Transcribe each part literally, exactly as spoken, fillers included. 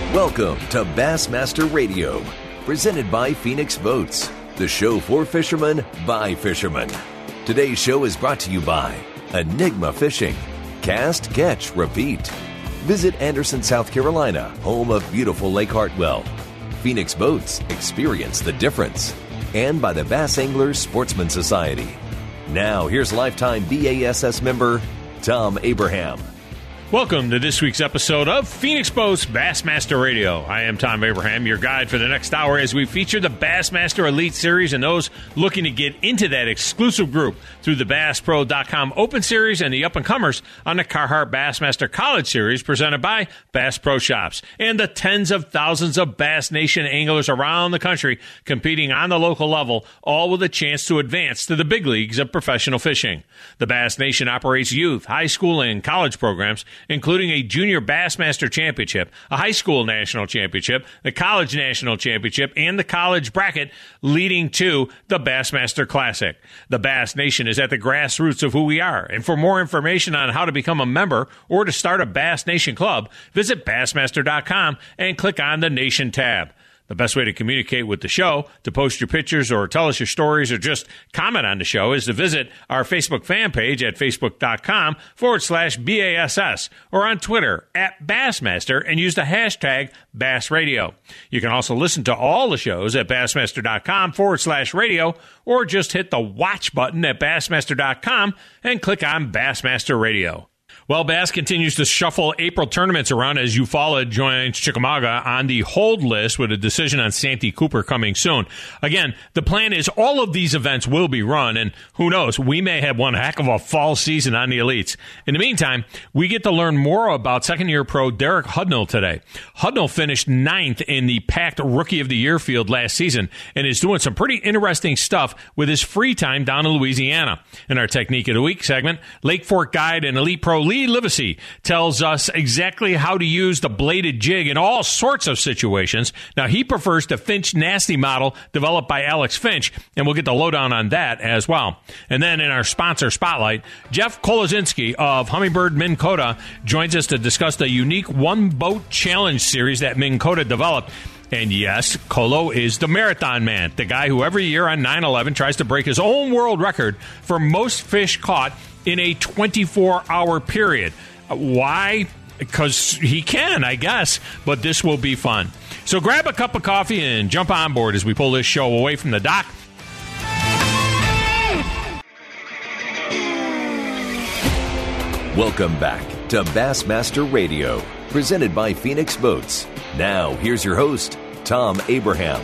Welcome to Bassmaster Radio, presented by Phoenix Boats, the show for fishermen by fishermen. Today's show is brought to you by Enigma Fishing. Cast, catch, repeat. Visit Anderson, South Carolina, home of beautiful Lake Hartwell. Phoenix Boats, experience the difference. And by the Bass Anglers Sportsman Society. Now, here's lifetime B A S S member Tom Abraham. Welcome to this week's episode of Phoenix Boats Bassmaster Radio. I am Tom Abraham, your guide for the next hour as we feature the Bassmaster Elite Series and those looking to get into that exclusive group through the Bass Pro dot com Open Series and the up-and-comers on the Carhartt Bassmaster College Series presented by Bass Pro Shops, and the tens of thousands of Bass Nation anglers around the country competing on the local level, all with a chance to advance to the big leagues of professional fishing. The Bass Nation operates youth, high school, and college programs, including a Junior Bassmaster Championship, a high school national championship, the college national championship, and the college bracket, leading to the Bassmaster Classic. The Bass Nation is at the grassroots of who we are, and for more information on how to become a member or to start a Bass Nation club, visit Bassmaster dot com and click on the Nation tab. The best way to communicate with the show, to post your pictures or tell us your stories or just comment on the show, is to visit our Facebook fan page at Facebook.com forward slash BASS or on Twitter at Bassmaster and use the hashtag Bass Radio. You can also listen to all the shows at Bassmaster.com forward slash radio or just hit the watch button at Bassmaster dot com and click on Bassmaster Radio. Well, Bass continues to shuffle April tournaments around as Eufaula joins Chickamauga on the hold list with a decision on Santee Cooper coming soon. Again, the plan is all of these events will be run, and who knows, we may have one heck of a fall season on the elites. In the meantime, we get to learn more about second-year pro Derek Hudnall today. Hudnall finished ninth in the packed Rookie of the Year field last season and is doing some pretty interesting stuff with his free time down in Louisiana. In our Technique of the Week segment, Lake Fork guide and Elite Pro Lee Livesey tells us exactly how to use the bladed jig in all sorts of situations. Now, he prefers the Finch Nasty model developed by Alex Finch, and we'll get the lowdown on that as well. And then in our sponsor spotlight, Jeff Kolozinski of Humminbird Minn Kota joins us to discuss the unique one-boat challenge series that Minn Kota developed. And yes, Colo is the marathon man, the guy who every year on nine eleven tries to break his own world record for most fish caught in a twenty-four hour period. Why? Because he can, I guess, but this will be fun. So grab a cup of coffee and jump on board as we pull this show away from the dock. Welcome back to Bassmaster Radio, presented by Phoenix Boats. Now, here's your host, Tom Abraham.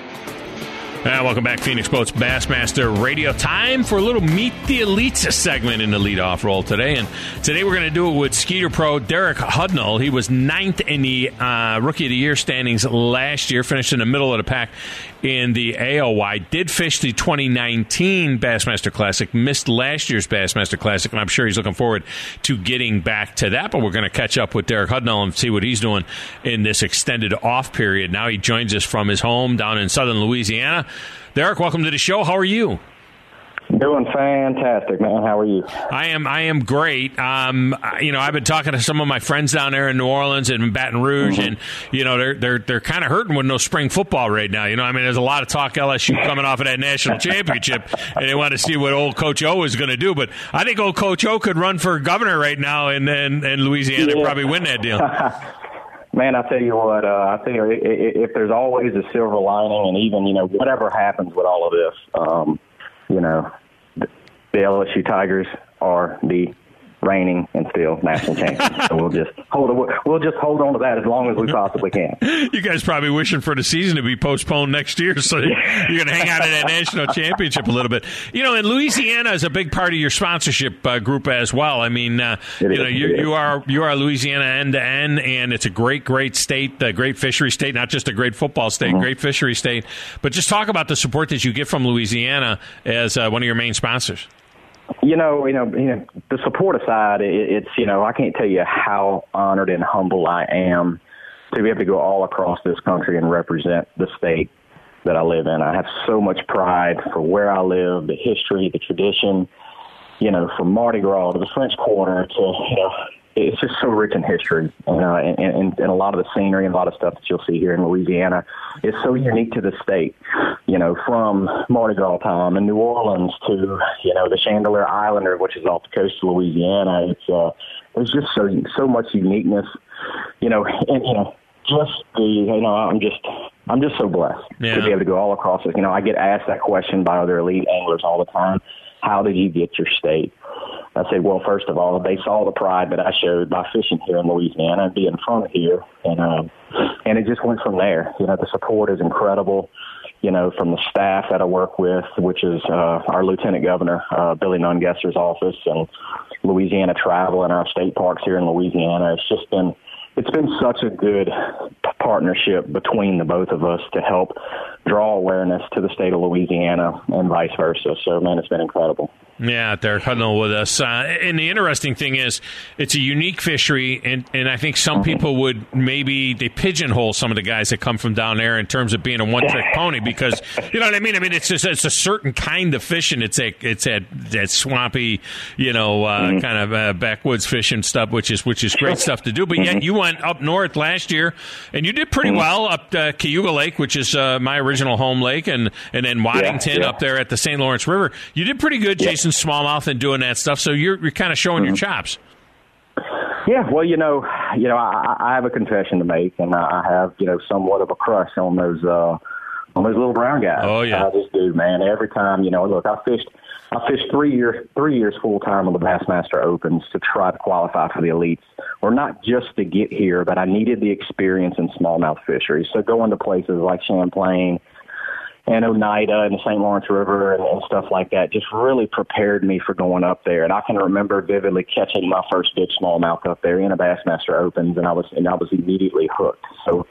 Uh, welcome back, Phoenix Boats Bassmaster Radio. Time for a little Meet the Elites segment in the leadoff role today. And today we're going to do it with Skeeter Pro Derek Hudnall. He was ninth in the uh, Rookie of the Year standings last year, finished in the middle of the pack in the A O Y. Did fish the twenty nineteen Bassmaster Classic, missed last year's Bassmaster Classic, and I'm sure he's looking forward to getting back to that. But we're going to catch up with Derek Hudnall and see what he's doing in this extended off period. Now he joins us from his home down in southern Louisiana. Derek, welcome to the show. How are you? Doing fantastic, man. How are you? I am. I am great. Um, you know, I've been talking to some of my friends down there in New Orleans and in Baton Rouge, mm-hmm. and you know, they're they're they're kind of hurting with no spring football right now. You know, I mean, there's a lot of talk L S U coming off of that national championship, and they want to see what old Coach O is going to do. But I think old Coach O could run for governor right now in in, in Louisiana yeah. and probably win that deal. Man, I tell you what, uh, I tell you, if there's always a silver lining, and even, you know, whatever happens with all of this, um, you know, the, the L S U Tigers are the reigning and still national champions. So we'll just hold we'll just hold on to that as long as we possibly can. You guys probably wishing for the season to be postponed next year, so you're going to hang out in that national championship a little bit. You know, and Louisiana is a big part of your sponsorship uh, group as well. I mean, uh, you is, know, you, you are you are Louisiana end to end, and it's a great, great state, a great fishery state, not just a great football state, mm-hmm. great fishery state. But just talk about the support that you get from Louisiana as uh, one of your main sponsors. You know, you know, you know, the support aside, it, it's, you know, I can't tell you how honored and humble I am to be able to go all across this country and represent the state that I live in. I have so much pride for where I live, the history, the tradition, you know, from Mardi Gras to the French Quarter to, you know, it's just so rich in history, and, uh, and, and, and a lot of the scenery and a lot of stuff that you'll see here in Louisiana is so unique to the state. You know, from Mardi Gras time in New Orleans to, you know, the Chandelier Islander, which is off the coast of Louisiana. It's uh, there's just so so much uniqueness, you know, and you know, just the you know, I'm just I'm just so blessed yeah. to be able to go all across it. You know, I get asked that question by other elite anglers all the time. How did you get your state? I say, well, first of all, they saw the pride that I showed by fishing here in Louisiana and being from here, and um, and it just went from there. You know, the support is incredible. You know, from the staff that I work with, which is uh, our Lieutenant Governor uh, Billy Nungesser's office, and Louisiana Travel and our state parks here in Louisiana. It's just been it's been such a good partnership between the both of us to help draw awareness to the state of Louisiana and vice versa. So, man, it's been incredible. Yeah, Derek Hudnall with us. Uh, and the interesting thing is, it's a unique fishery, and, and I think some people would maybe, they pigeonhole some of the guys that come from down there in terms of being a one-trick pony because, you know what I mean? I mean, it's just it's a certain kind of fishing. It's a, it's that, that swampy, you know, uh, mm-hmm. kind of uh, backwoods fishing stuff, which is which is great stuff to do. But yet you went up north last year, and you did pretty mm-hmm. well up to Cayuga Lake, which is uh, my original home lake, and, and then Waddington yeah, yeah. up there at the Saint Lawrence River. You did pretty good, yeah. Jason Smallmouth, and doing that stuff. So you're you're kind of showing mm-hmm. your chops. Yeah, well, you know, you know, I, I have a confession to make, and I have, you know, somewhat of a crush on those uh, on those little brown guys. Oh yeah, I just do, man. Every time, you know, look, I fished, I fished three years, three years full time on the Bassmaster Opens to try to qualify for the elites, or not just to get here, but I needed the experience in smallmouth fisheries. So going to places like Champlain and Oneida and the Saint Lawrence River and, and stuff like that just really prepared me for going up there. And I can remember vividly catching my first big smallmouth up there in a Bassmaster Opens, and I was and I was immediately hooked. So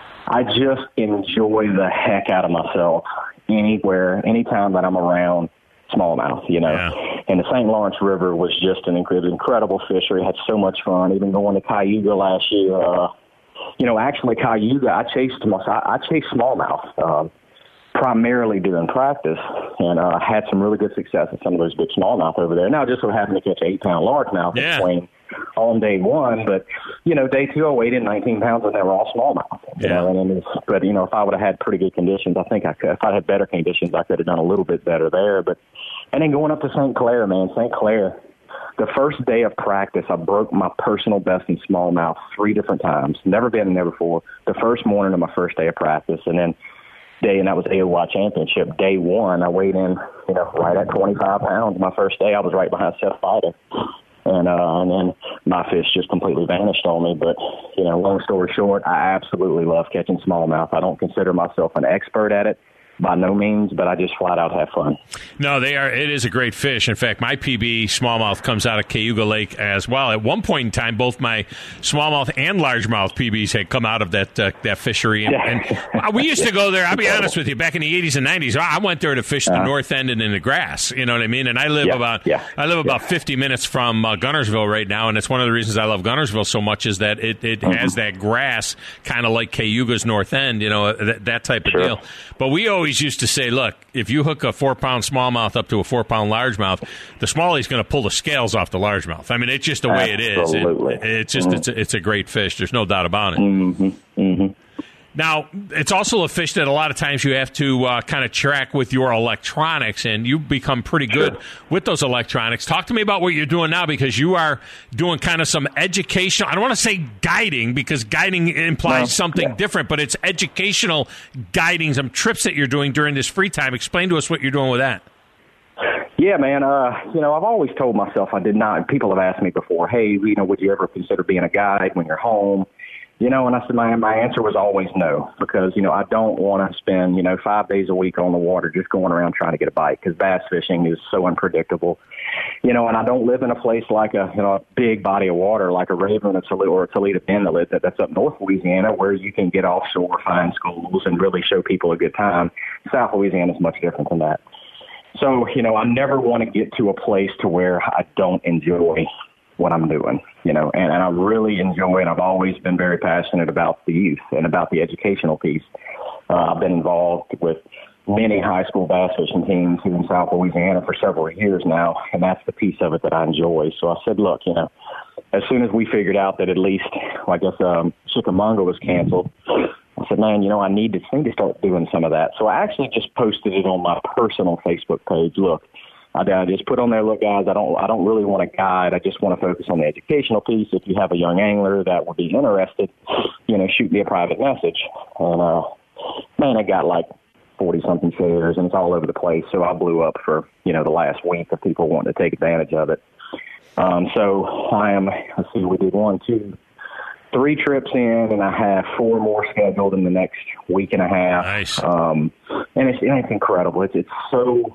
I just enjoy the heck out of myself anywhere, anytime that I'm around smallmouth, you know. Yeah. And the Saint Lawrence River was just an incredible, incredible fishery. I had so much fun. Even going to Cayuga last year, uh, you know, actually Cayuga, I chased I, I chased smallmouth. Uh, primarily during practice, and uh, had some really good success at some of those big smallmouth over there. Now, just so happened to catch an eight-pound largemouth yeah. between on day one, but, you know, day two I weighed in nineteen pounds, and they were all smallmouth. You yeah. know, and it was, but, you know, if I would have had pretty good conditions, I think I could. If I had better conditions, I could have done a little bit better there. But and then going up to Saint Clair, man, Saint Clair, the first day of practice, I broke my personal best in smallmouth three different times. Never been there before. The first morning of my first day of practice, and then day, and that was the A O Y Championship. Day one, I weighed in, you know, right at twenty-five pounds. My first day, I was right behind Seth Feider. And, uh, and then my fish just completely vanished on me. But, you know, long story short, I absolutely love catching smallmouth. I don't consider myself an expert at it. By no means, but I just flat out have fun. No, they are. It is a great fish. In fact, my P B smallmouth comes out of Cayuga Lake as well. At one point in time, both my smallmouth and largemouth P Bs had come out of that uh, that fishery, and, and we used to go there. I'll be honest with you. Back in the eighties and nineties, I went there to fish the uh-huh. north end and in the grass. You know what I mean? And I live yeah, about yeah, I live about yeah. fifty minutes from uh, Gunnersville right now, and it's one of the reasons I love Gunnersville so much is that it it mm-hmm. has that grass kind of like Cayuga's north end. You know, that, that type of sure. deal. But we always used to say, look, if you hook a four-pound smallmouth up to a four-pound largemouth, the smallie's going to pull the scales off the largemouth. I mean, it's just the way Absolutely. it is. It, it's just mm-hmm. it's, a, it's a great fish. There's no doubt about it. Mm-hmm. Mm-hmm. Now, it's also a fish that a lot of times you have to uh, kind of track with your electronics, and you become pretty good sure. with those electronics. Talk to me about what you're doing now, because you are doing kind of some educational, I don't want to say guiding, because guiding implies no, something yeah. different, but it's educational guiding, some trips that you're doing during this free time. Explain to us what you're doing with that. Yeah, man. Uh, you know, I've always told myself I did not. People have asked me before, hey, you know, would you ever consider being a guide when you're home? You know, and I said my my answer was always no, because, you know, I don't want to spend, you know, five days a week on the water just going around trying to get a bite, because bass fishing is so unpredictable. You know, and I don't live in a place like a, you know, a big body of water like a Raven or Toledo, or Toledo Inlet that, that's up north Louisiana, where you can get offshore, find schools, and really show people a good time. South Louisiana is much different than that. So, you know, I never want to get to a place to where I don't enjoy what I'm doing, you know, and, and I really enjoy it. I've always been very passionate about the youth and about the educational piece. Uh, I've been involved with many high school bass fishing teams here in South Louisiana for several years now, and that's the piece of it that I enjoy. So I said, look, you know, as soon as we figured out that at least, I guess, um, Chickamauga was canceled, I said, man, you know, I need to, need to start doing some of that. So I actually just posted it on my personal Facebook page. Look, I, I just put on there, look, guys, I don't I don't really want to guide. I just want to focus on the educational piece. If you have a young angler that would be interested, you know, shoot me a private message. And, uh, man, I got like forty-something shares, and it's all over the place. So I blew up for, you know, the last week of people wanting to take advantage of it. Um, so I am, let's see, we did one, two, three trips in, and I have four more scheduled in the next week and a half. Nice. Um, and it's, it's incredible. It's, it's so,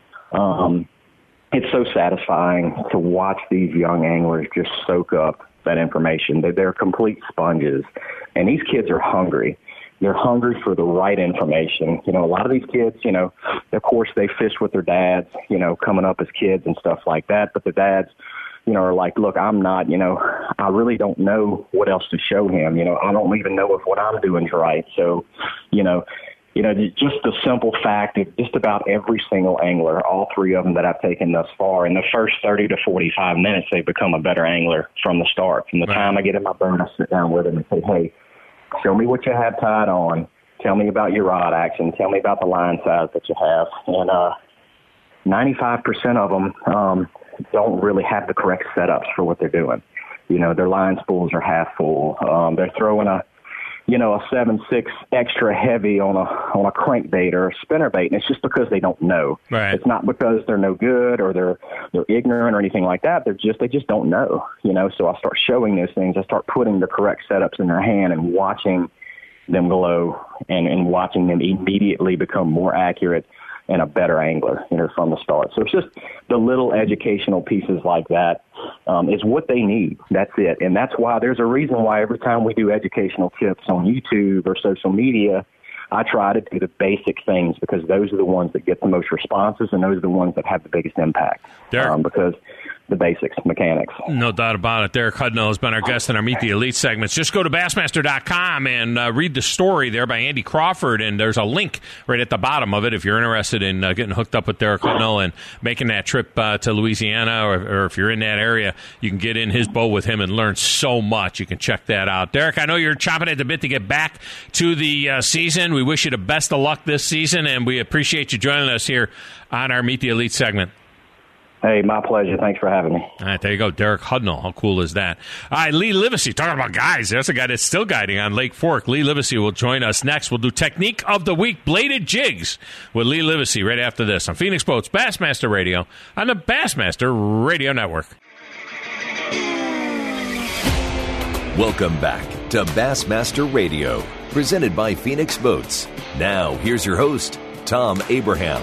um, it's so satisfying to watch these young anglers just soak up that information. They're, they're complete sponges, and these kids are hungry. They're hungry for the right information. You know, a lot of these kids, you know, of course they fish with their dads, you know, coming up as kids and stuff like that. But the dads, you know, are like, look, I'm not, you know, I really don't know what else to show him. You know, I don't even know if what I'm doing is right. So, you know, you know, just the simple fact of just about every single angler, all three of them that I've taken thus far, in the first thirty to forty-five minutes, they've become a better angler from the start. From the time I get in my boat, I sit down with them and say, hey, show me what you have tied on. Tell me about your rod action. Tell me about the line size that you have. And uh, ninety-five percent of them um, don't really have the correct setups for what they're doing. You know, their line spools are half full. Um, they're throwing a, you know, a seven six extra heavy on a on a crankbait or a spinnerbait, and it's just because they don't know. Right. It's not because they're no good or they're they're ignorant or anything like that. They're just they just don't know. You know, so I start showing those things. I start putting the correct setups in their hand and watching them glow and, and watching them immediately become more accurate and a better angler, you know, from the start. So it's just the little educational pieces like that um, is what they need. That's it. And that's why there's a reason why every time we do educational tips on YouTube or social media, I try to do the basic things because those are the ones that get the most responses and those are the ones that have the biggest impact. Um, because the basics, mechanics. No doubt about it. Derek Hudnall has been our guest in our Meet the Elite segments. Just go to Bassmaster dot com and uh, read the story there by Andy Crawford, and there's a link right at the bottom of it if you're interested in uh, getting hooked up with Derek Hudnall and making that trip uh, to Louisiana, or, or if you're in that area, you can get in his boat with him and learn so much. You can check that out. Derek, I know you're chomping at the bit to get back to the uh, season. We wish you the best of luck this season, and we appreciate you joining us here on our Meet the Elite segment. Hey, my pleasure. Thanks for having me. All right, there you go. Derek Hudnall. How cool is that? All right, Lee Livesey. Talking about guys. There's a guy that's still guiding on Lake Fork. Lee Livesey will join us next. We'll do Technique of the Week, Bladed Jigs, with Lee Livesey right after this on Phoenix Boats Bassmaster Radio on the Bassmaster Radio Network. Welcome back to Bassmaster Radio, presented by Phoenix Boats. Now, here's your host, Tom Abraham.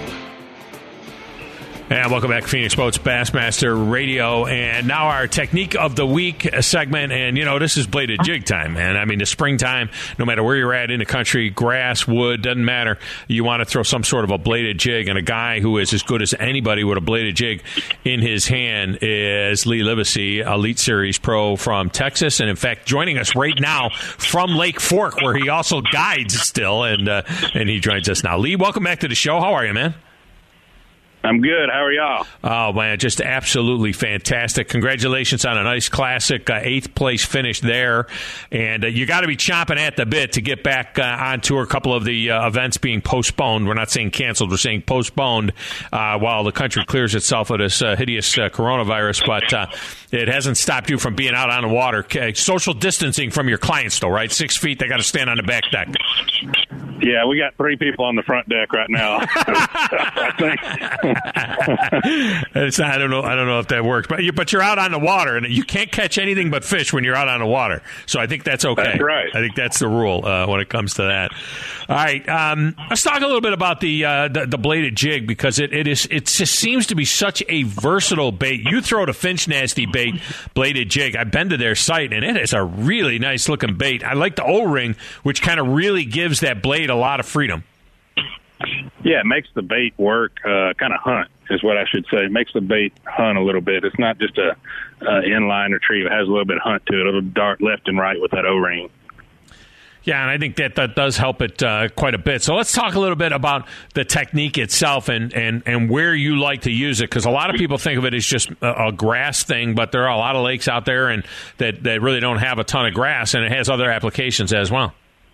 And welcome back to Phoenix Boats Bassmaster Radio. And now our Technique of the Week segment. And, you know, this is bladed jig time, man. I mean, the springtime, no matter where you're at in the country, grass, wood, doesn't matter. You want to throw some sort of a bladed jig. And a guy who is as good as anybody with a bladed jig in his hand is Lee Livesey, Elite Series pro from Texas. And, in fact, joining us right now from Lake Fork, where he also guides still. And, uh, and he joins us now. Lee, welcome back to the show. How are you, man? I'm good. How are y'all? Oh, man, just absolutely fantastic. Congratulations on a nice classic uh, eighth place finish there. And uh, you got to be chomping at the bit to get back uh, on tour. A couple of the uh, events being postponed. We're not saying canceled. We're saying postponed uh, while the country clears itself of this uh, hideous uh, coronavirus. But uh, it hasn't stopped you from being out on the water. Social distancing from your clients, though, right? Six feet, they got to stand on the back deck. Yeah, we got three people on the front deck right now. I think. It's not, I don't know. I don't know if that works, but you, but you're out on the water, and you can't catch anything but fish when you're out on the water. So I think that's okay. That's right. I think that's the rule uh, when it comes to that. All right, um, let's talk a little bit about the uh, the, the bladed jig, because it, it is it just seems to be such a versatile bait. You throw the Finch Nasty bait bladed jig. I've been to their site, and it is a really nice looking bait. I like the O-ring, which kind of really gives that blade a lot of freedom. Yeah, it makes the bait work, uh, kind of hunt is what I should say. It makes the bait hunt a little bit. It's not just a uh, inline retrieve. It has a little bit of hunt to it. It'll dart left and right with that O-ring. Yeah, and I think that that does help it uh, quite a bit. So let's talk a little bit about the technique itself and, and, and where you like to use it, because a lot of people think of it as just a, a grass thing, but there are a lot of lakes out there and that, that really don't have a ton of grass, and it has other applications as well.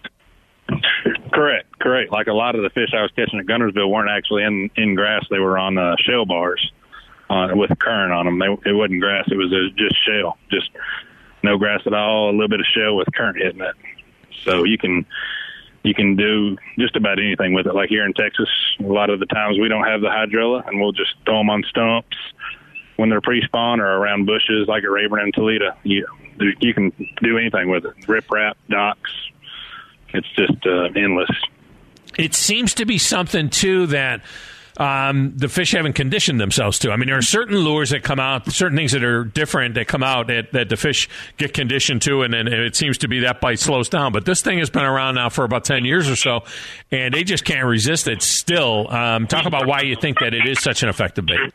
Correct, correct. Like a lot of the fish I was catching at Guntersville weren't actually in, in grass. They were on uh, shell bars uh, with current on them. They, it wasn't grass. It was uh, just shell, just no grass at all, a little bit of shell with current hitting it. So you can you can do just about anything with it. Like here in Texas, a lot of the times we don't have the hydrilla, and we'll just throw them on stumps when they're pre-spawn or around bushes like at Rayburn and Toledo. You, you can do anything with it. Rip-rap, docks. It's just uh, endless. It seems to be something, too, that um, the fish haven't conditioned themselves to. I mean, there are certain lures that come out, certain things that are different that come out that, that the fish get conditioned to, and then it seems to be that bite slows down. But this thing has been around now for about ten years or so, and they just can't resist it still. Um, talk about why you think that it is such an effective bait.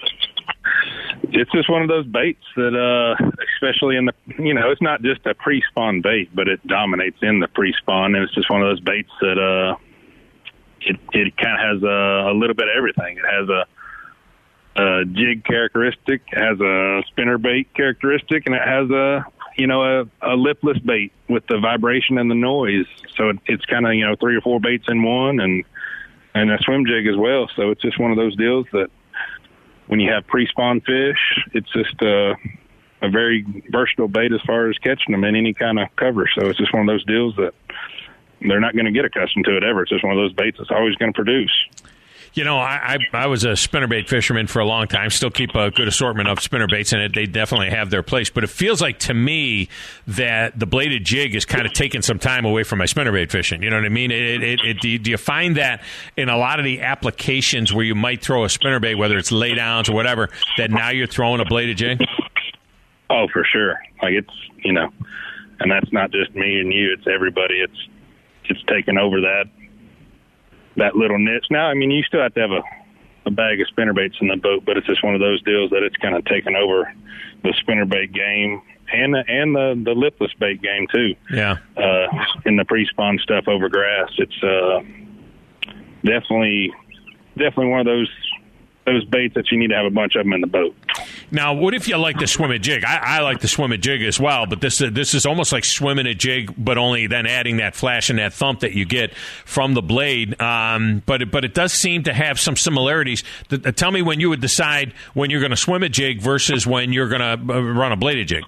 It's just one of those baits that, uh, especially in the, you know, it's not just a pre-spawn bait, but it dominates in the pre-spawn, and it's just one of those baits that, uh, It, it kind of has a, a little bit of everything. It has a, a jig characteristic, it has a spinner bait characteristic, and it has a, you know, a, a lipless bait with the vibration and the noise. So it, it's kind of, you know, three or four baits in one, and and a swim jig as well. So it's just one of those deals that when you have pre-spawn fish, it's just a, a very versatile bait as far as catching them in any kind of cover. So it's just one of those deals that they're not going to get accustomed to it ever. It's just one of those baits that's always going to produce. You know, I, I I was a spinnerbait fisherman for a long time. Still keep a good assortment of spinnerbaits in it. They definitely have their place. But it feels like to me that the bladed jig is kind of taking some time away from my spinnerbait fishing. You know what I mean? It, it, it, do, you, do you find that in a lot of the applications where you might throw a spinnerbait, whether it's laydowns or whatever, that now you're throwing a bladed jig? Oh, for sure. Like it's, you know, and that's not just me and you. It's everybody. It's it's taken over that that little niche. Now, I mean, you still have to have a, a bag of spinnerbaits in the boat, but it's just one of those deals that it's kind of taken over the spinnerbait game and the, and the, the lipless bait game, too. Yeah. Uh, in the pre-spawn stuff over grass. It's uh, definitely definitely one of those those baits that you need to have a bunch of them in the boat. Now, what if you like to swim a jig? I, I like to swim a jig as well, but this uh, this is almost like swimming a jig, but only then adding that flash and that thump that you get from the blade. Um, but it, but it does seem to have some similarities. The, uh, tell me when you would decide when you're going to swim a jig versus when you're going to uh, run a bladed jig.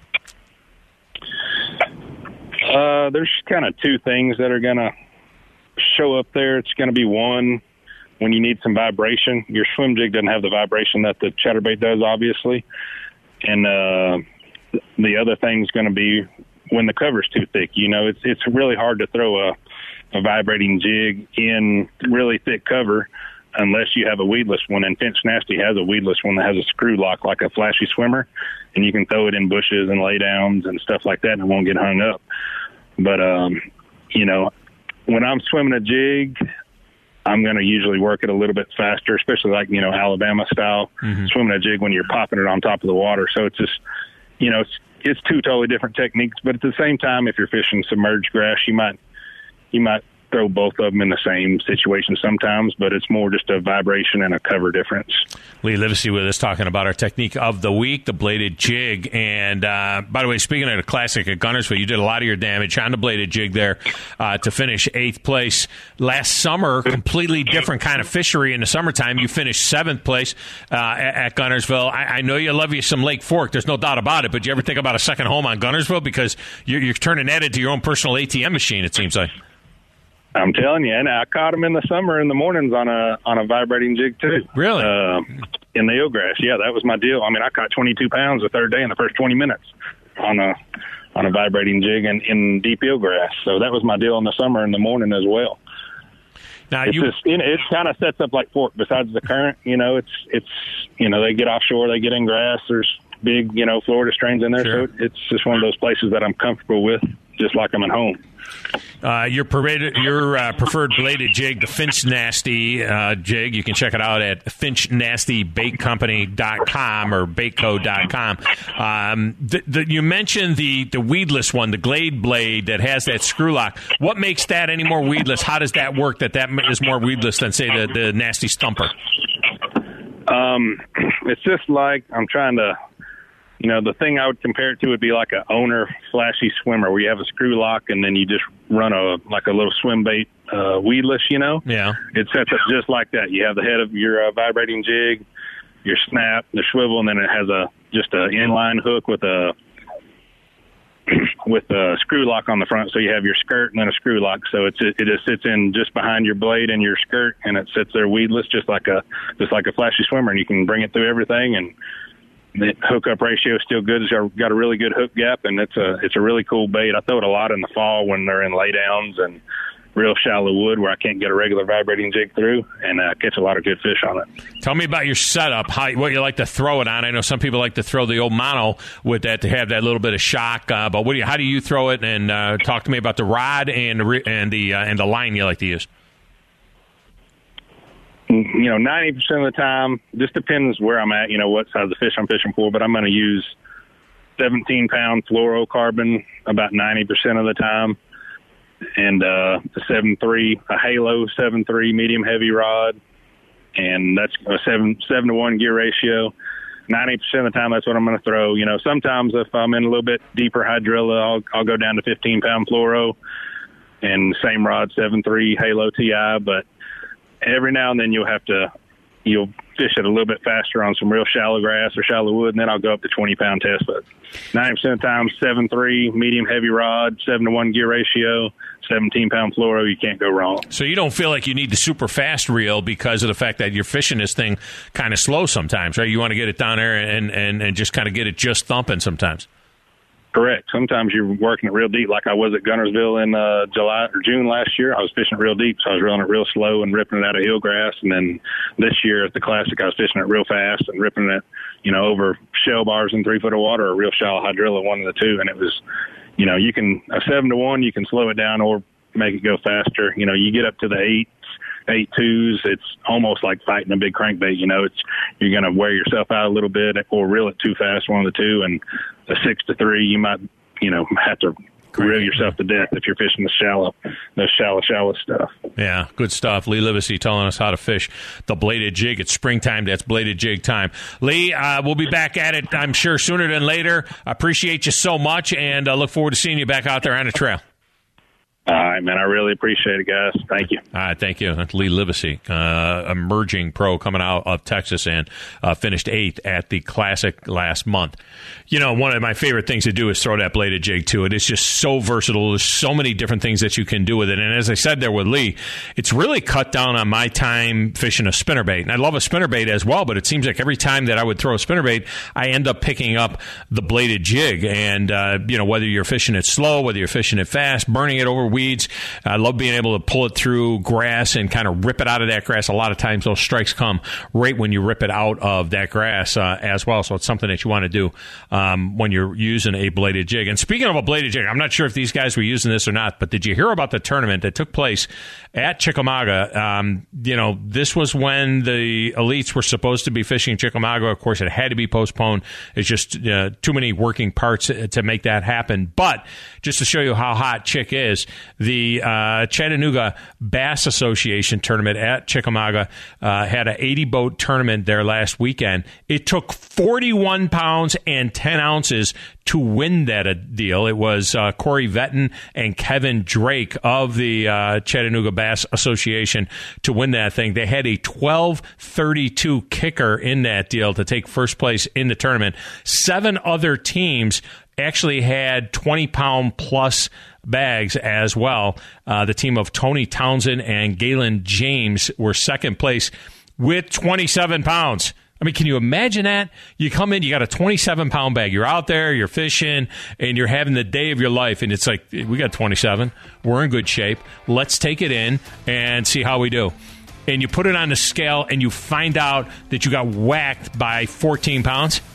Uh, there's kind of two things that are going to show up there. It's going to be one, when you need some vibration. Your swim jig doesn't have the vibration that the chatterbait does, obviously. And uh, the other thing's going to be when the cover's too thick. You know, it's it's really hard to throw a, a vibrating jig in really thick cover unless you have a weedless one. And Finch Nasty has a weedless one that has a screw lock like a flashy swimmer, and you can throw it in bushes and laydowns and stuff like that, and it won't get hung up. But, um, you know, when I'm swimming a jig, I'm going to usually work it a little bit faster, especially like, you know, Alabama style, mm-hmm. swimming a jig when you're popping it on top of the water. So it's just, you know, it's, it's two totally different techniques. But at the same time, if you're fishing submerged grass, you might, you might throw both of them in the same situation sometimes, but it's more just a vibration and a cover difference. Lee Livesey with us talking about our technique of the week, the bladed jig. And uh, by the way, speaking of the classic at Guntersville, you did a lot of your damage on the bladed jig there uh, to finish eighth place. Last summer, completely different kind of fishery in the summertime. You finished seventh place uh, at, at Guntersville. I, I know you love you some Lake Fork. There's no doubt about it. But do you ever think about a second home on Guntersville? Because you're, you're turning that into your own personal A T M machine, it seems like. I'm telling you, and I caught them in the summer in the mornings on a on a vibrating jig too. Really? Uh, in the eelgrass, yeah, that was my deal. I mean, I caught twenty-two pounds the third day in the first twenty minutes on a on a vibrating jig in, in deep eelgrass. So that was my deal in the summer in the morning as well. Now it's you, just, it, it kind of sets up like Fork. Besides the current, you know, it's it's you know they get offshore, they get in grass. There's big, you know, Florida strains in there. Sure. So it's just one of those places that I'm comfortable with, just like I'm at home. Uh, your, paraded, your uh, preferred bladed jig, the Finch Nasty uh, jig, you can check it out at finch nasty bait company dot com or baitco dot com. Um, the, the, you mentioned the, the weedless one, the Glade blade that has that screw lock. What makes that any more weedless? How does that work that that is more weedless than, say, the, the Nasty Stumper? Um, it's just like I'm trying to, you know, the thing I would compare it to would be like a owner flashy swimmer where you have a screw lock and then you just run a like a little swim bait uh, weedless, you know. Yeah. It sets up just like that. You have the head of your uh, vibrating jig, your snap, the swivel, and then it has a just an inline hook with a with a screw lock on the front. So you have your skirt and then a screw lock. So it's it, it just sits in just behind your blade and your skirt, and it sits there weedless, just like a just like a flashy swimmer, and you can bring it through everything. And the hookup ratio is still good. It's got a really good hook gap, and it's a it's a really cool bait. I throw it a lot in the fall when they're in laydowns and real shallow wood where I can't get a regular vibrating jig through, and uh, catch a lot of good fish on it. Tell me about your setup, how, what you like to throw it on. I know some people like to throw the old mono with that to have that little bit of shock, uh, but what do you, how do you throw it? And uh, talk to me about the rod and the, and the, uh, and the line you like to use. You know, ninety percent of the time, just depends where I'm at, you know, what side of the fish I'm fishing for, but I'm going to use seventeen pound fluorocarbon about ninety percent of the time, and uh, a seven three, a Halo seven three medium heavy rod, and that's a seven seven to one gear ratio. ninety percent of the time, that's what I'm going to throw. You know, sometimes if I'm in a little bit deeper hydrilla, I'll I'll go down to fifteen pound fluoro, and same rod, seven three Halo T I, but every now and then you'll have to, you'll fish it a little bit faster on some real shallow grass or shallow wood, and then I'll go up to twenty pound test. But ninety percent of the time, seven three, medium heavy rod, seven to one gear ratio, seventeen pound fluoro, you can't go wrong. So you don't feel like you need the super fast reel because of the fact that you're fishing this thing kind of slow sometimes, right? You want to get it down there and, and, and just kind of get it just thumping sometimes. Correct. Sometimes you're working it real deep, like I was at Gunnersville in uh, July or June last year. I was fishing it real deep, so I was reeling it real slow and ripping it out of hill grass. And then this year at the Classic, I was fishing it real fast and ripping it, you know, over shell bars in three foot of water or real shallow hydrilla, one of the two. And it was, you know, you can a seven to one, you can slow it down or make it go faster. You know, you get up to the eight. Eight twos, it's almost like fighting a big crankbait. You know, it's you're going to wear yourself out a little bit or reel it too fast, one of the two. And a six to three, you might, you know, have to reel yourself to death if you're fishing the shallow, the shallow, shallow stuff. Yeah, good stuff. Lee Livesey telling us how to fish the bladed jig. It's springtime. That's bladed jig time. Lee, uh, we'll be back at it, I'm sure, sooner than later. I appreciate you so much, and I uh, look forward to seeing you back out there on the trail. All right, man. I really appreciate it, guys. Thank you. All right, thank you. That's Lee Livesey, uh, emerging pro coming out of Texas and uh, finished eighth at the Classic last month. You know, one of my favorite things to do is throw that bladed jig to it. It's just so versatile. There's so many different things that you can do with it. And as I said there with Lee, it's really cut down on my time fishing a spinnerbait. And I love a spinnerbait as well, but it seems like every time that I would throw a spinnerbait, I end up picking up the bladed jig. And, uh, you know, whether you're fishing it slow, whether you're fishing it fast, burning it over weeds, I love being able to pull it through grass and kind of rip it out of that grass. A lot of times those strikes come right when you rip it out of that grass uh, as well. So it's something that you want to do um, when you're using a bladed jig. And speaking of a bladed jig, I'm not sure if these guys were using this or not, but did you hear about the tournament that took place at Chickamauga? Um, you know, this was when the elites were supposed to be fishing Chickamauga. Of course, it had to be postponed. It's just uh, too many working parts to make that happen. But just to show you how hot Chick is, the uh, Chattanooga Bass Association tournament at Chickamauga uh, had an eighty boat tournament there last weekend. It took forty-one pounds and ten ounces to win that deal. It was uh, Corey Vetton and Kevin Drake of the uh, Chattanooga Bass Association to win that thing. They had a twelve thirty-two kicker in that deal to take first place in the tournament. Seven other teams actually had twenty pound plus bags as well. Uh, the team of Tony Townsend and Galen James were second place with twenty-seven pounds. I mean, can you imagine that? You come in, you got a twenty-seven pound bag. You're out there, you're fishing, and you're having the day of your life. And it's like, we got twenty-seven. We're in good shape. Let's take it in and see how we do. And you put it on the scale, and you find out that you got whacked by fourteen pounds.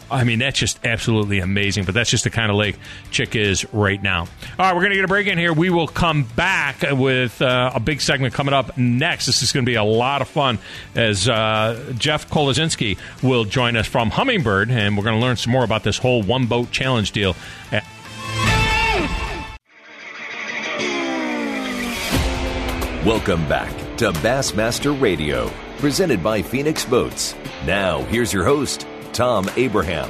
I mean, that's just absolutely amazing, but that's just the kind of lake Chick is right now. All right, we're going to get a break in here. We will come back with uh, a big segment coming up next. This is going to be a lot of fun as uh, Jeff Kolozinski will join us from Humminbird, and we're going to learn some more about this whole one-boat challenge deal. Welcome back to Bassmaster Radio, presented by Phoenix Boats. Now, here's your host, Tom Abraham.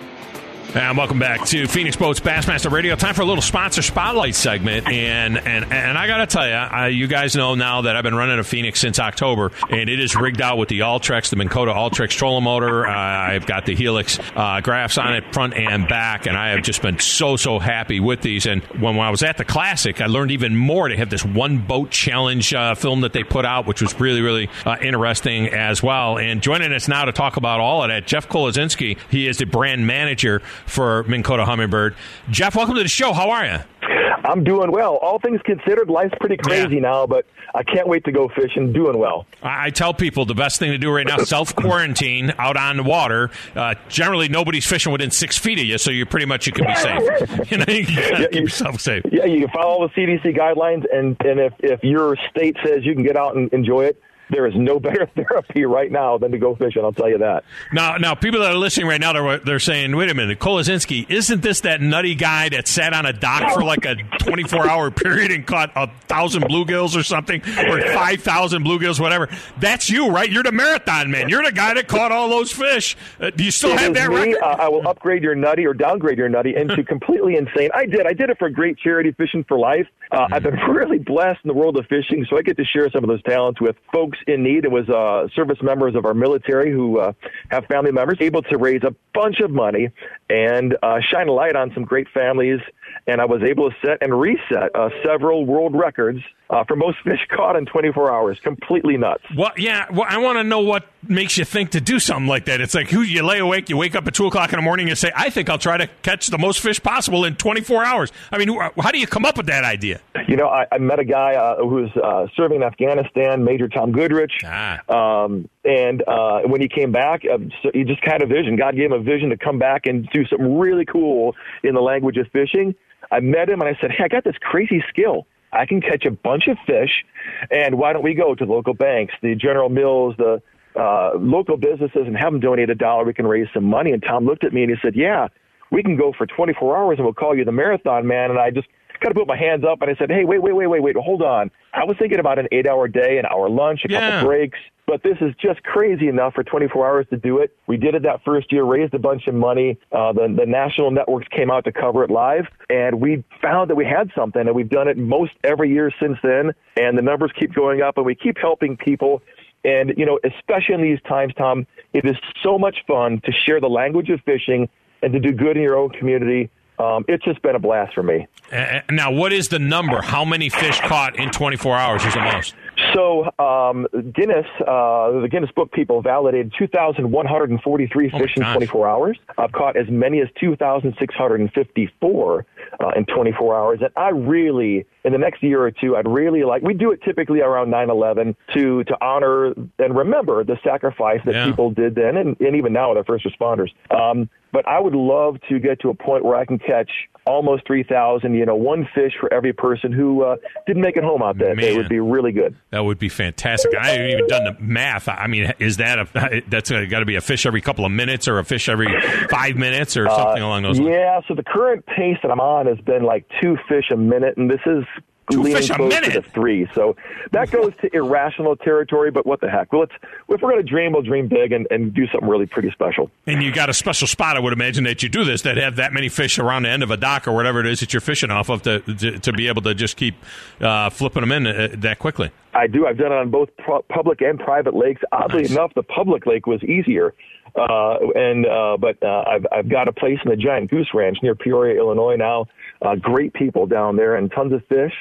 And welcome back to Phoenix Boats Bassmaster Radio. Time for a little sponsor spotlight segment, and and and I got to tell you, I, you guys know now that I've been running a Phoenix since October, and it is rigged out with the Ultrex, the Minn Kota Ultrex trolling motor. Uh, I've got the Helix uh, graphs on it, front and back, and I have just been so so happy with these. And when, when I was at the Classic, I learned even more. They have this one boat challenge uh, film that they put out, which was really really uh, interesting as well. And joining us now to talk about all of that, Jeff Kolozinski. He is the brand manager for Minn Kota Humminbird. Jeff, welcome to the show. How are you? I'm doing well. All things considered, life's pretty crazy yeah. now, but I can't wait to go fishing. Doing well. I tell people the best thing to do right now, self-quarantine out on the water. Uh, generally, nobody's fishing within six feet of you, so you pretty much you can be safe. You know, you can yeah, keep you, yourself safe. Yeah, you can follow all the C D C guidelines, and, and if, if your state says you can get out and enjoy it, there is no better therapy right now than to go fishing, I'll tell you that. Now, now people that are listening right now, they're, they're saying, wait a minute, Kolozinski, isn't this that nutty guy that sat on a dock for like a twenty-four hour period and caught a thousand bluegills or something, or five thousand bluegills, whatever? That's you, right? You're the marathon man. You're the guy that caught all those fish. Uh, do you still it have that me. record? Uh, I will upgrade your nutty or downgrade your nutty into completely insane. I did. I did it for great charity, Fishing for Life. Uh, mm-hmm. I've been really blessed in the world of fishing, so I get to share some of those talents with folks in need. It was uh, service members of our military who uh, have family members able to raise a bunch of money and uh, shine a light on some great families. And I was able to set and reset uh, several world records uh, for most fish caught in twenty-four hours. Completely nuts. Well, yeah, well, I want to know what makes you think to do something like that. It's like who you lay awake, you wake up at two o'clock in the morning and say, I think I'll try to catch the most fish possible in twenty-four hours. I mean, how do you come up with that idea? You know, I, I met a guy uh, who was uh, serving in Afghanistan, Major Tom Goodrich. Ah. Um, and uh, when he came back, uh, so he just had a vision. God gave him a vision to come back and do something really cool in the language of fishing. I met him and I said, hey, I got this crazy skill. I can catch a bunch of fish, and why don't we go to the local banks, the General Mills, the uh, local businesses, and have them donate a dollar. We can raise some money. And Tom looked at me and he said, yeah, we can go for twenty-four hours and we'll call you the marathon man. And I just kind of put my hands up and I said, hey, wait, wait, wait, wait, wait, hold on. I was thinking about an eight-hour day, an hour lunch, a yeah. couple breaks. But this is just crazy enough for twenty-four hours to do it. We did it that first year, raised a bunch of money. Uh, the, the national networks came out to cover it live, and we found that we had something, and we've done it most every year since then, and the numbers keep going up, and we keep helping people. And, you know, especially in these times, Tom, it is so much fun to share the language of fishing and to do good in your own community. Um, it's just been a blast for me. Uh, now, what is the number? How many fish caught in twenty-four hours is the most? So um, Guinness, uh, the Guinness Book people validated two thousand one hundred forty-three oh fish in twenty-four hours. I've caught as many as two thousand six hundred fifty-four uh, in twenty-four hours. And I really, in the next year or two, I'd really like, we do it typically around nine eleven to, to honor and remember the sacrifice that yeah. people did then, and, and even now with our first responders. Um, but I would love to get to a point where I can catch almost three thousand, you know, one fish for every person who uh, didn't make it home out there. Man, it would be really good. That would be fantastic. I haven't even done the math. I mean, is that a, that's got to be a fish every couple of minutes or a fish every five minutes or something uh, along those lines? Yeah, so the current pace that I'm on has been like two fish a minute, and this is Two leaning fish a close minute. to the three. So that goes to irrational territory, but what the heck? Well, it's, if we're going to dream, we'll dream big and, and do something really pretty special. And you got a special spot, I would imagine, that you do this, that have that many fish around the end of a dock or whatever it is that you're fishing off of to to, to be able to just keep uh, flipping them in uh, that quickly. I do. I've done it on both pro- public and private lakes. Oddly Nice. enough, the public lake was easier. Uh, and uh, but uh, I've I've got a place in the Giant Goose Ranch near Peoria, Illinois now. Uh, great people down there and tons of fish.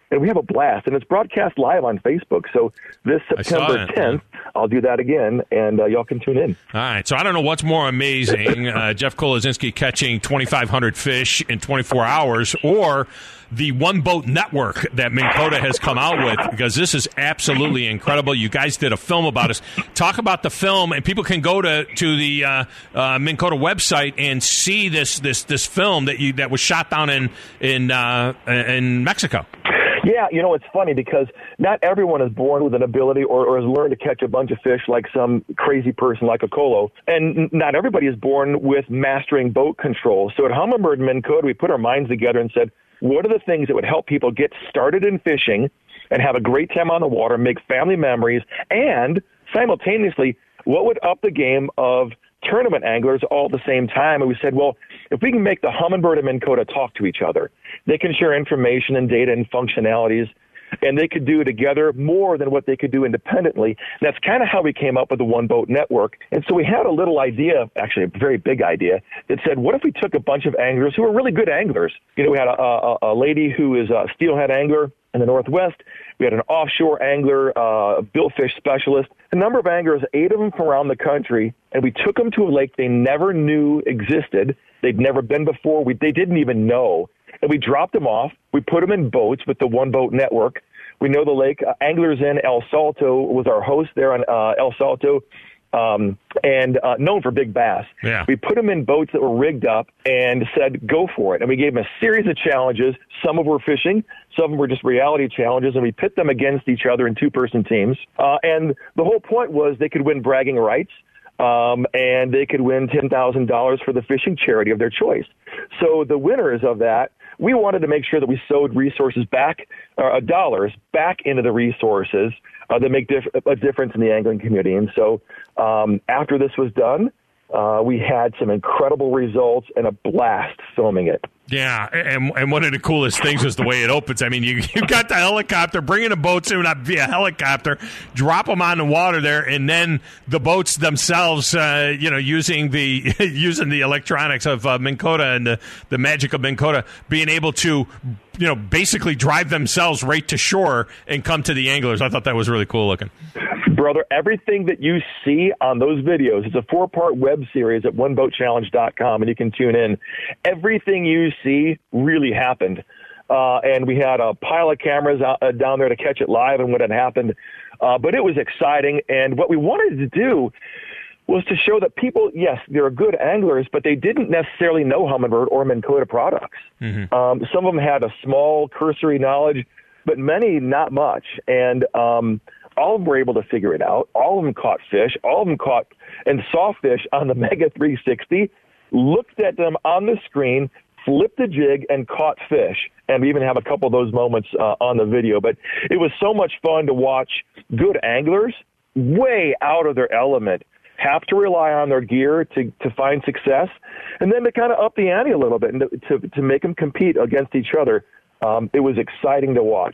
and we have a blast. And it's broadcast live on Facebook. So this September tenth, I'll do that again, and uh, y'all can tune in. All right. So I don't know what's more amazing, uh, Jeff Kolozinski catching twenty-five hundred fish in twenty-four hours, or the One Boat Network that Minn Kota has come out with, because this is absolutely incredible. You guys did a film about us. Talk about the film, and people can go to to the uh, uh, Minn Kota website and see this this this film that you that was shot down in in uh, in Mexico. Yeah, you know, it's funny because not everyone is born with an ability or, or has learned to catch a bunch of fish like some crazy person like a Kolo. And not everybody is born with mastering boat control. So at Humminbird and Minn Kota, we put our minds together and said, what are the things that would help people get started in fishing and have a great time on the water, make family memories, and simultaneously, what would up the game of tournament anglers all at the same time? And we said, well, if we can make the Humminbird and Minn Kota talk to each other, they can share information and data and functionalities, and they could do together more than what they could do independently. And that's kind of how we came up with the One Boat Network. And so we had a little idea, actually a very big idea, that said, what if we took a bunch of anglers who are really good anglers? You know, we had a, a, a lady who is a steelhead angler in the Northwest. We had an offshore angler, uh, a billfish specialist, a number of anglers, eight of them from around the country, and we took them to a lake they never knew existed. They'd never been before. We, they didn't even know. And we dropped them off. We put them in boats with the One Boat Network. We know the lake. Uh, Anglers in El Salto was our host there on uh, El Salto, um, and uh, known for big bass. Yeah. We put them in boats that were rigged up and said, go for it. And we gave them a series of challenges. Some of them were fishing. Some of them were just reality challenges, and we pit them against each other in two-person teams. Uh, and the whole point was they could win bragging rights. Um, and they could win ten thousand dollars for the fishing charity of their choice. So the winners of that, we wanted to make sure that we sewed resources back, uh, dollars back into the resources uh, that make dif- a difference in the angling community. And so um, after this was done, uh, we had some incredible results and a blast filming it. Yeah, and and one of the coolest things was the way it opens. I mean, you you got the helicopter, bringing the boats in not via helicopter, drop them on the water there, and then the boats themselves, uh, you know, using the using the electronics of uh, Minn Kota and the, the magic of Minn Kota, being able to, you know, basically drive themselves right to shore and come to the anglers. I thought that was really cool looking. Brother, everything that you see on those videos, it's a four-part web series at one boat challenge dot com, and you can tune in. Everything you see really happened. Uh, and we had a pile of cameras out, uh, down there to catch it live and what had happened. Uh, but it was exciting. And what we wanted to do was to show that people, yes, they're good anglers, but they didn't necessarily know Humminbird or Minn Kota products. Mm-hmm. Um, some of them had a small cursory knowledge, but many not much. And um, all of them were able to figure it out. All of them caught fish. All of them caught and saw fish on the Mega three sixty, looked at them on the screen, flipped the jig, and caught fish. And we even have a couple of those moments uh, on the video. But it was so much fun to watch good anglers, way out of their element, have to rely on their gear to, to find success, and then to kind of up the ante a little bit and to, to, to make them compete against each other. Um, it was exciting to watch.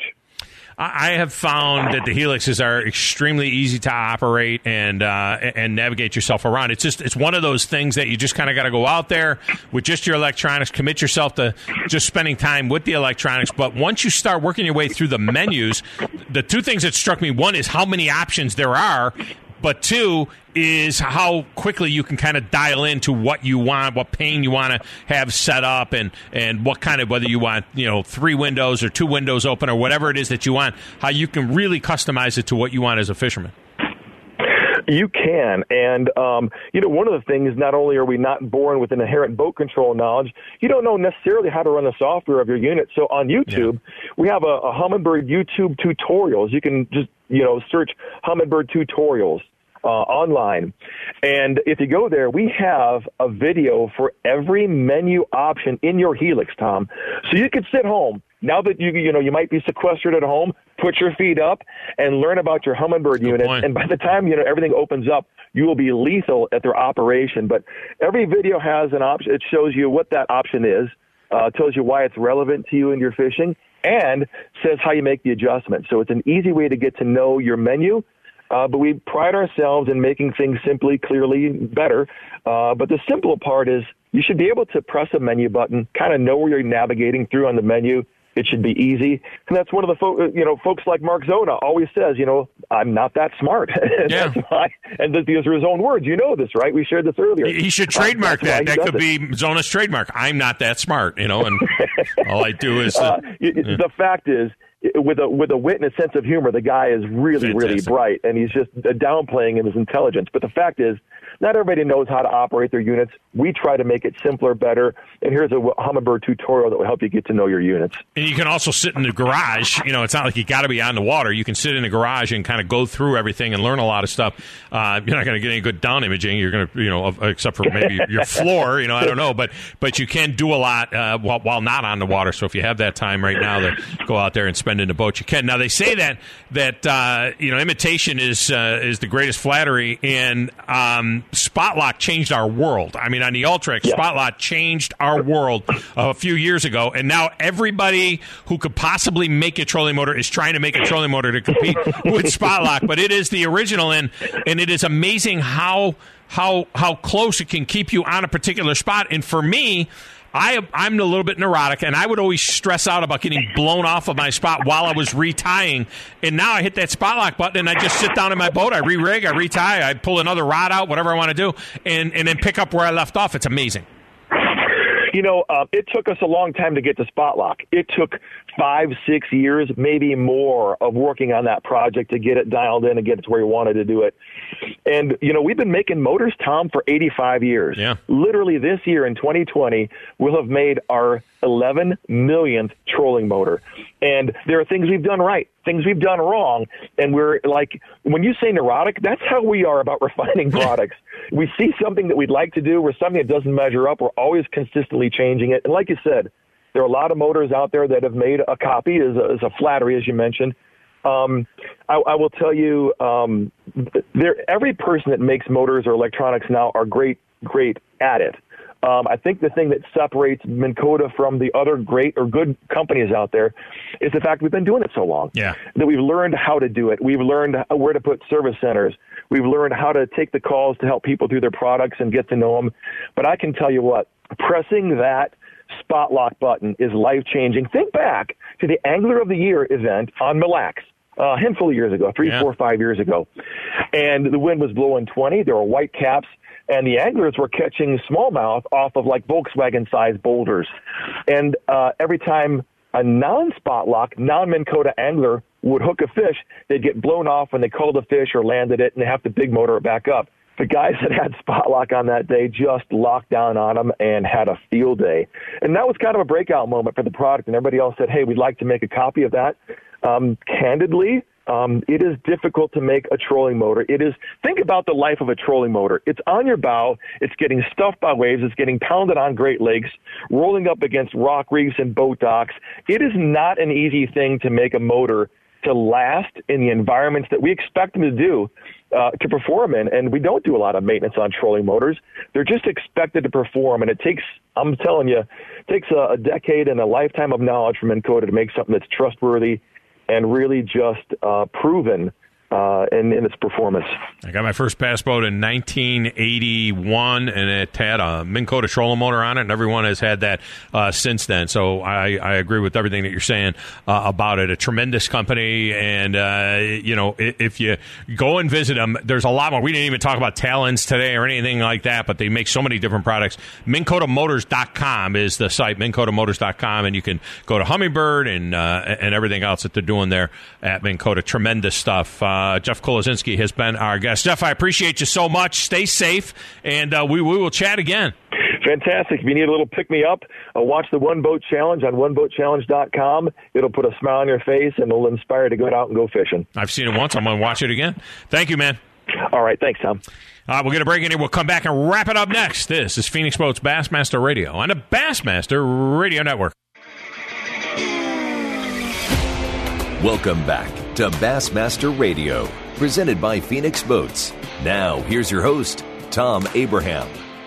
I have found that the Helixes are extremely easy to operate and uh, and navigate yourself around. It's just it's one of those things that you just kind of got to go out there with just your electronics, commit yourself to just spending time with the electronics. But once you start working your way through the menus, the two things that struck me, one is how many options there are, but two is how quickly you can kind of dial into what you want, what pane you want to have set up, and, and what kind of, whether you want, you know, three windows or two windows open or whatever it is that you want, how you can really customize it to what you want as a fisherman. You can. And, um, you know, one of the things, not only are we not born with an inherent boat control knowledge, you don't know necessarily how to run the software of your unit. So on YouTube, yeah. we have a, a Humminbird YouTube tutorials. You can just, you know, search Humminbird tutorials. Uh, online. And if you go there, we have a video for every menu option in your Helix, Tom. So you can sit home. Now that you you know you might be sequestered at home, put your feet up and learn about your Humminbird Good unit. point. And by the time you know everything opens up, you will be lethal at their operation. But every video has an option. It shows you what that option is, uh, tells you why it's relevant to you in your fishing, and says how you make the adjustment. So it's an easy way to get to know your menu. Uh, but we pride ourselves in making things simply, clearly better. Uh, but the simple part is you should be able to press a menu button, kind of know where you're navigating through on the menu, It should be easy. And that's one of the fo- you know folks like Mark Zona always says, you know, I'm not that smart. and Yeah. that's why, and these are his own words. You know this, right? We shared this earlier. He should trademark uh, that. That could it. be Zona's trademark. I'm not that smart, you know, and all I do is... Uh, uh, yeah. The fact is, with a with a wit and a sense of humor, the guy is really, Fantastic. really bright, and he's just downplaying in his intelligence. But the fact is, not everybody knows how to operate their units. We try to make it simpler, better, and here's a Humminbird tutorial that will help you get to know your units. And you can also sit in the garage. You know, it's not like you got to be on the water. You can sit in the garage and kind of go through everything and learn a lot of stuff. Uh, you're not going to get any good down imaging. You're going to, you know, except for maybe your floor. You know, I don't know, but but you can do a lot uh, while while not on the water. So if you have that time right now to go out there and spend in the boat, you can. Now they say that that uh, you know imitation is uh, is the greatest flattery, and um, Spot Lock changed our world. I mean, on the Ultrex, Yeah. Spot Lock changed our world a few years ago, and now everybody who could possibly make a trolling motor is trying to make a trolling motor to compete with Spot Lock. But it is the original, and and it is amazing how how how close it can keep you on a particular spot. And for me, I, I'm a little bit neurotic, and I would always stress out about getting blown off of my spot while I was retying. And now I hit that Spot Lock button, and I just sit down in my boat, I re-rig, I retie, I pull another rod out, whatever I want to do, and, and then pick up where I left off. It's amazing. You know, uh, it took us a long time to get to Spot Lock. It took five, six years, maybe more, of working on that project to get it dialed in and get it to where we wanted to do it. And, you know, we've been making motors, Tom, for eighty-five years. Yeah. Literally this year in twenty twenty, we'll have made our eleven millionth trolling motor. And there are things we've done right, things we've done wrong. And we're like, when you say neurotic, that's how we are about refining products. We see something that we'd like to do or something that doesn't measure up. We're always consistently changing it. And like you said, there are a lot of motors out there that have made a copy as a, as a flattery, as you mentioned. Um, I, I will tell you, um, there, every person that makes motors or electronics now are great, great at it. Um, I think the thing that separates Minn Kota from the other great or good companies out there is the fact we've been doing it so long. Yeah. That we've learned how to do it. We've learned where to put service centers. We've learned how to take the calls to help people through their products and get to know them. But I can tell you what, pressing that Spot Lock button is life-changing. Think back to the Angler of the Year event on Mille Lacs. Uh, a handful of years ago, three, yeah. four, five years ago. And the wind was blowing twenty. There were white caps, and the anglers were catching smallmouth off of like Volkswagen-sized boulders. And uh, every time a non-Spot Lock, non-Minn Kota angler would hook a fish, they'd get blown off when they called the fish or landed it, and they have to big motor it back up. The guys that had Spot Lock on that day just locked down on them and had a field day. And that was kind of a breakout moment for the product, and everybody else said, hey, we'd like to make a copy of that. Um, candidly, um, it is difficult to make a trolling motor. It is, think about the life of a trolling motor. It's on your bow, it's getting stuffed by waves, it's getting pounded on Great Lakes, rolling up against rock reefs and boat docks. It is not an easy thing to make a motor to last in the environments that we expect them to do, uh, to perform in. And we don't do a lot of maintenance on trolling motors. They're just expected to perform. And it takes, I'm telling you, it takes a, a decade and a lifetime of knowledge from Minn Kota to make something that's trustworthy and really just uh, proven uh, in, in its performance. I got my first bass boat in nineteen eighty-one, and it had a Minn Kota trolling motor on it, and everyone has had that uh, since then. So I, I agree with everything that you're saying uh, about it. A tremendous company, and uh, you know, if, if you go and visit them, there's a lot more. We didn't even talk about Talons today or anything like that, but they make so many different products. Minn Kota Motors dot com is the site, Minn Kota Motors dot com, and you can go to Humminbird and uh, and everything else that they're doing there at Minn Kota. Tremendous stuff. Uh, Jeff Kolozinski has been our guest. Jeff, I appreciate you so much. Stay safe, and uh, we, we will chat again. Fantastic. If you need a little pick-me-up, uh, watch the One Boat Challenge on one boat challenge dot com. It'll put a smile on your face, and it'll inspire you to go out and go fishing. I've seen it once. I'm going to watch it again. Thank you, man. All right. Thanks, Tom. Uh, we'll get a break in here. We'll come back and wrap it up next. This is Phoenix Boats Bassmaster Radio on the Bassmaster Radio Network. Welcome back to Bassmaster Radio, presented by Phoenix Boats. Now, here's your host, Tom Abraham.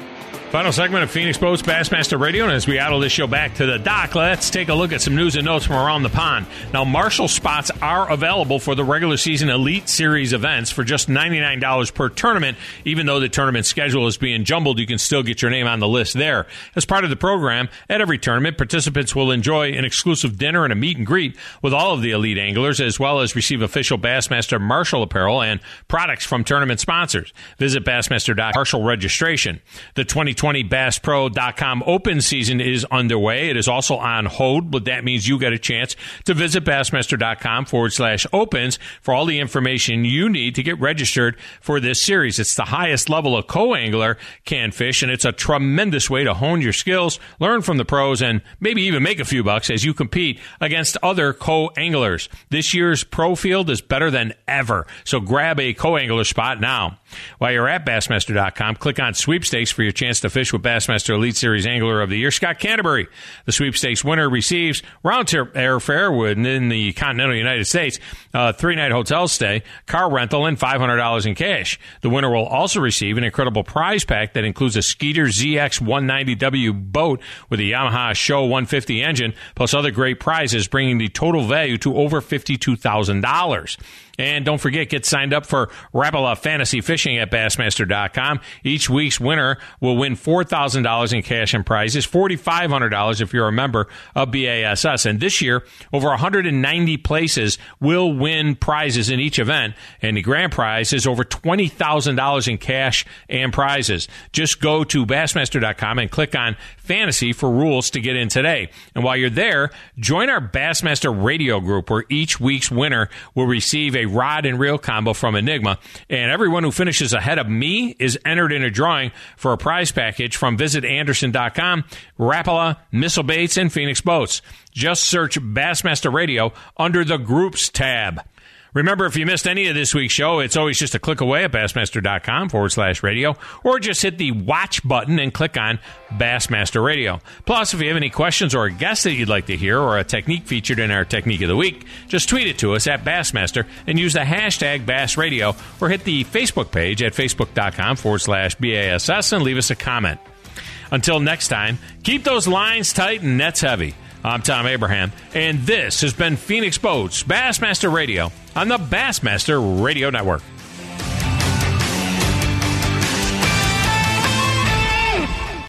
Final segment of Phoenix Boats Bassmaster Radio, and as we idle this show back to the dock, let's take a look at some news and notes from around the pond. Now, Marshall spots are available for the regular season Elite Series events for just ninety-nine dollars per tournament. Even though the tournament schedule is being jumbled, you can still get your name on the list there. As part of the program, at every tournament, participants will enjoy an exclusive dinner and a meet and greet with all of the elite anglers, as well as receive official Bassmaster Marshall apparel and products from tournament sponsors. Visit Bassmaster dot com Marshall registration. The twenty twenty Bass Pro dot com Open season is underway. It is also on hold, but that means you get a chance to visit Bassmaster dot com forward slash opens for all the information you need to get registered for this series. It's the highest level a co-angler can fish, and it's a tremendous way to hone your skills, learn from the pros, and maybe even make a few bucks as you compete against other co-anglers. This year's pro field is better than ever, so grab a co-angler spot now. While you're at Bassmaster dot com, click on Sweepstakes for your chance to fish with Bassmaster Elite Series Angler of the Year, Scott Canterbury. The Sweepstakes winner receives round-trip airfare within the continental United States, a three-night hotel stay, car rental, and five hundred dollars in cash. The winner will also receive an incredible prize pack that includes a Skeeter Z X one ninety W boat with a Yamaha Show one fifty engine, plus other great prizes, bringing the total value to over fifty-two thousand dollars. And don't forget, get signed up for Rapala Fantasy Fishing at Bassmaster dot com. Each week's winner will win four thousand dollars in cash and prizes, four thousand five hundred dollars if you're a member of B A S S. And this year, over one hundred ninety places will win prizes in each event, and the grand prize is over twenty thousand dollars in cash and prizes. Just go to Bassmaster dot com and click on Fantasy for rules to get in today. And while you're there, join our Bassmaster Radio group, where each week's winner will receive a rod and reel combo from Enigma, and everyone who finishes ahead of me is entered in a drawing for a prize package from Visit Anderson dot com, Rapala, Missile Baits, and Phoenix Boats. Just search Bassmaster Radio under the Groups tab. Remember, if you missed any of this week's show, it's always just a click away at Bassmaster dot com forward slash radio, or just hit the watch button and click on Bassmaster Radio. Plus, if you have any questions or a guest that you'd like to hear, or a technique featured in our Technique of the Week, just tweet it to us at Bassmaster and use the hashtag Bass Radio, or hit the Facebook page at Facebook dot com forward slash B A S S and leave us a comment. Until next time, keep those lines tight and nets heavy. I'm Tom Abraham, and this has been Phoenix Boats Bassmaster Radio on the Bassmaster Radio Network.